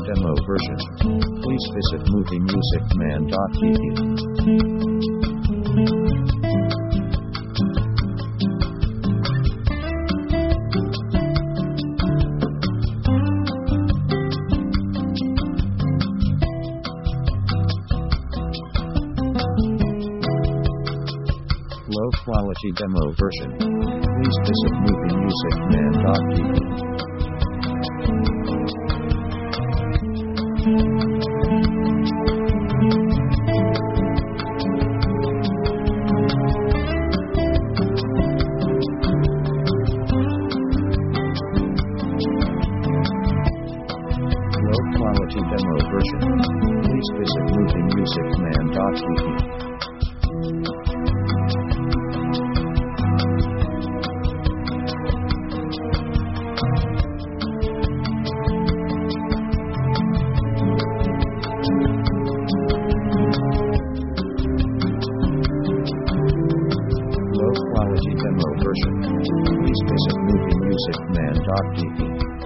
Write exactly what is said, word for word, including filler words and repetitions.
demo version. Please visit movie music man dot t v. Low quality demo version. Please visit movie music man dot t v. Low quality demo version. Please visit movie music man dot t v. Low quality demo version. Please visit movie music man dot t v.